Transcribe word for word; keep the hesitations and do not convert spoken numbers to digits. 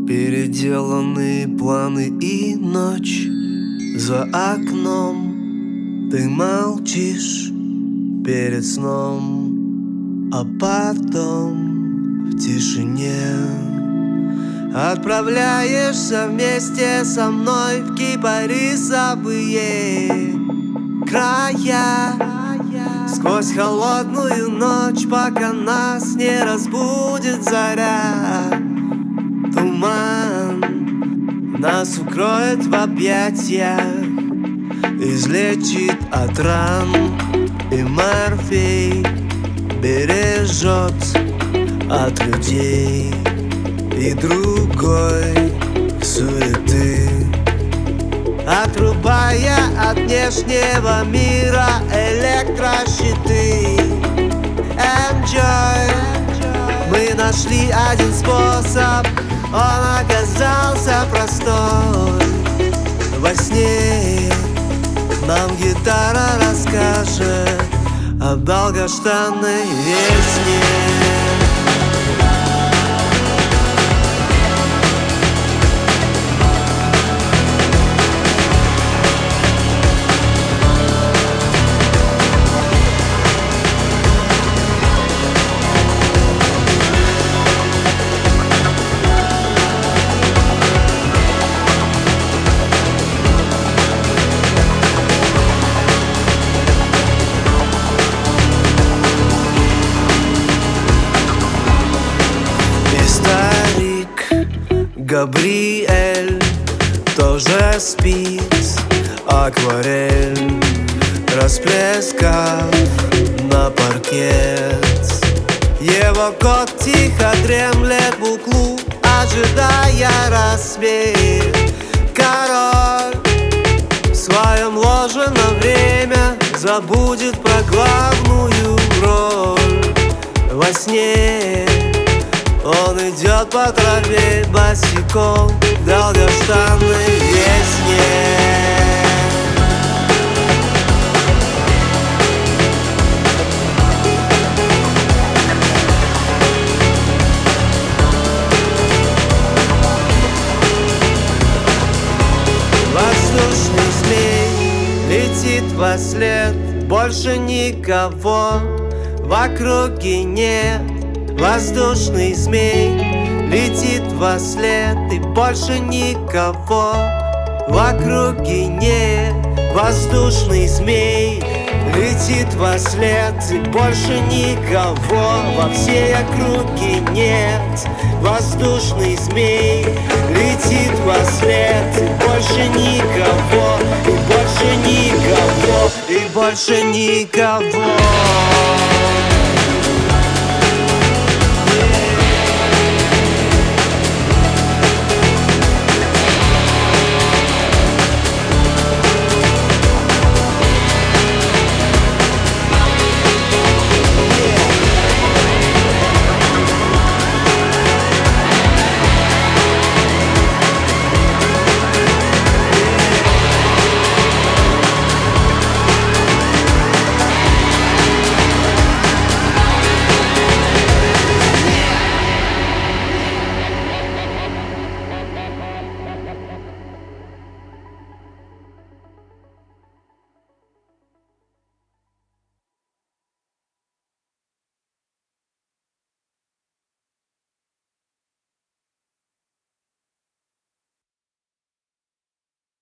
Переделанные планы и ночь за окном. Ты молчишь перед сном, а потом в тишине отправляешься вместе со мной в кипарисовые края, сквозь холодную ночь, пока нас не разбудит заря. Туман нас укроет в объятиях, излечит от ран, и морфий бережет от людей и другой суеты, отрубая от внешнего мира электрощиты. Enjoy. Мы нашли один способ, он оказался простой. Во сне нам гитара расскажет о долгожданной весне. Габриэль тоже спит, акварель расплескав на паркет. Его кот тихо дремлет в углу, ожидая рассвет. Король в своем ложе на время забудет про главную роль. Во сне он идет по траве босиком к долгожданной весне. Воздушный змей летит вослед, больше никого в округе нет. Воздушный змей летит вослед, и больше никого в округе нет. Воздушный змей летит вослед, и больше никого во всей округе нет. Воздушный змей летит вослед, и больше никого, и больше никого, и больше никого.